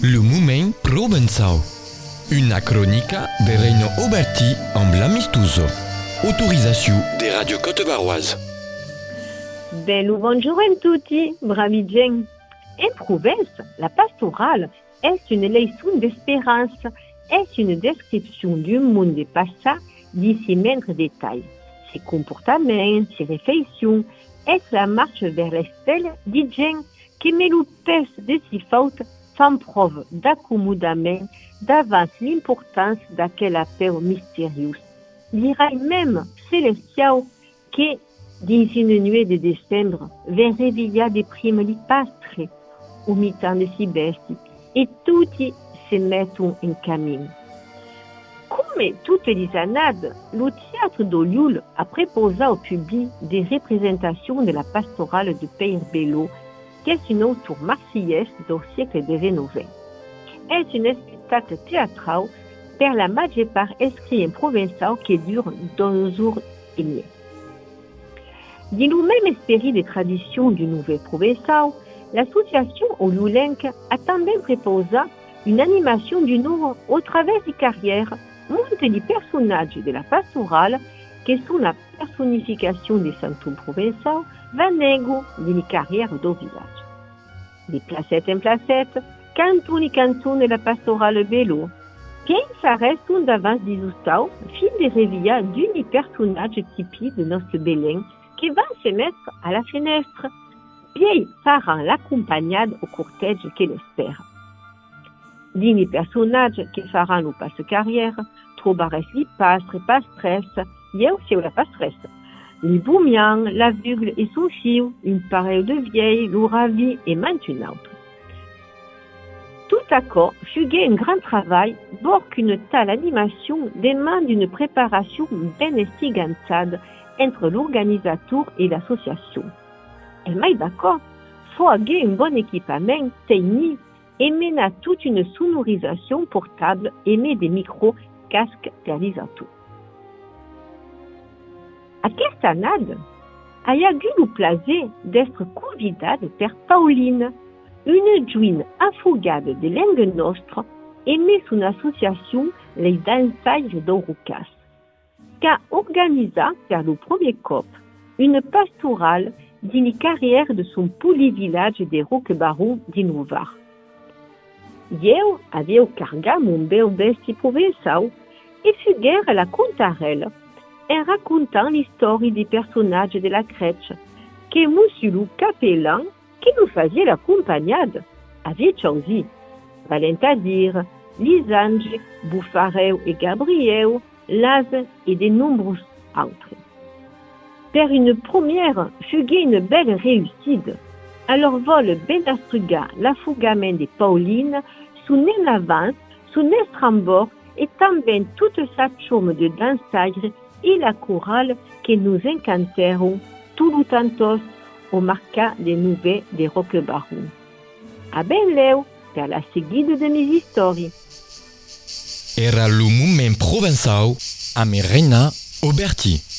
Le Moment Provençal. Una cronica de Reino Oberti en Blamistuso. Autorisation des radios Côte-Varoise. Bello buongiorno a tutti, bravi gens. En Provence, la pastorale est une leçon d'espérance, est une description du monde passé d'ici moindres détails. Ses comportements, ses réflexions, est la marche vers l'estelle di gens qui melupes de si faute fan preuve d'accommodament davant l'importance d'aquel appel mystérieux. Dirait même célestial que, dins une nuit de décembre, vers réveilla des primes li pastre, au mi-temps de si besti, et tutti se mettono in cammino. Come tutte les annades, le théâtre d'Olioul a proposé au public des représentations de la pastorale de Père Bello, qui est une auteure marseillaise du siècle de Rénové. C'est un spectacle théâtral per la majeure part écrit en provençal qui dure 2 jours et demi. Dans le même esprit de tradition du Nouvel Provençal, l'association Olioulenque a también proposé une animation du nom au travers des carrières montent les personnages de la pastorale qui sont la personnification des santons provençaux vanego d'une carrière du village. De placette en placette, canton les cançons de la pastorale Bello, qui s'arrêtent d'avance d'Isustau, fin de réveiller d'une personnage typique de notre Belén qui va se mettre à la fenêtre, puis faront l'accompagnade au cortège qu'elle espère. Dini personnages qui faront le passe-carrière, trobarès li pastre, pastresse, eu sur la pastresse. Les boumians, l'aveugle et son fille, une pareille de vieille, le ravi et une autre. Tout à coup, fuguait un grand travail, bord qu'une telle animation demande une préparation bien estigançade entre l'organisateur et l'association. Et mais d'accord, faut avoir un bon équipement technique et mener toute une sonorisation portable et mettre des micros, casques réalisateurs. À cette année, a eu le plaisir d'être convidée par Pauline, une jeune affogade de langue nostre, aimée son association Les Dansailles d'Orucas, qui a organisé pour le premier COP une pastorale d'une carrière de son polyvillage des Roquebarons d'Innovar. Eu avais carga mon bel besti provençal et fuguère la contarelle en racontant l'histoire des personnages de la crèche que monsieur le capellan qui nous faisait l'accompagnade avait choisi. Valent dire, Lisange, Buffareu et Gabriel, Laz et de nombreux autres. Per une première, fuguait une belle réussite. Alors vol ben astruga l'affogament de Pauline, son en avance, son estrambord et também toute sa chaume de dansaire et la chorale que nous encanterons tout le temps au marca des nouvelles des Roquebarons. A ben leu per la seguida de mes histoires. Era le Moment Provençal a Reina Oberti.